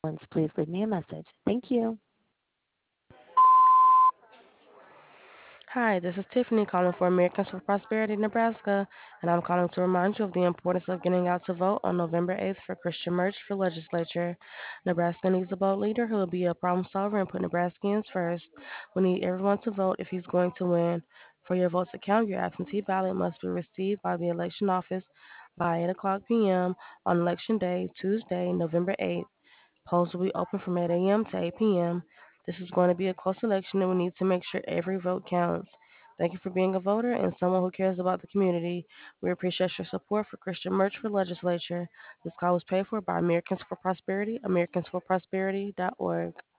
Please leave me a message. Thank you. Hi, this is Tiffany calling for Americans for Prosperity, Nebraska, and I'm calling to remind you of the importance of getting out to vote on November 8th for Christian Merch for legislature. Nebraska needs a bold leader who will be a problem solver and put Nebraskans first. We need everyone to vote if he's going to win. For your votes to count, your absentee ballot must be received by the election office by 8 o'clock p.m. on Election Day, Tuesday, November 8th. Polls will be open from 8 a.m. to 8 p.m. This is going to be a close election and we need to make sure every vote counts. Thank you for being a voter and someone who cares about the community. We appreciate your support for Christian Merch for Legislature. This call was paid for by Americans for Prosperity, americansforprosperity.org.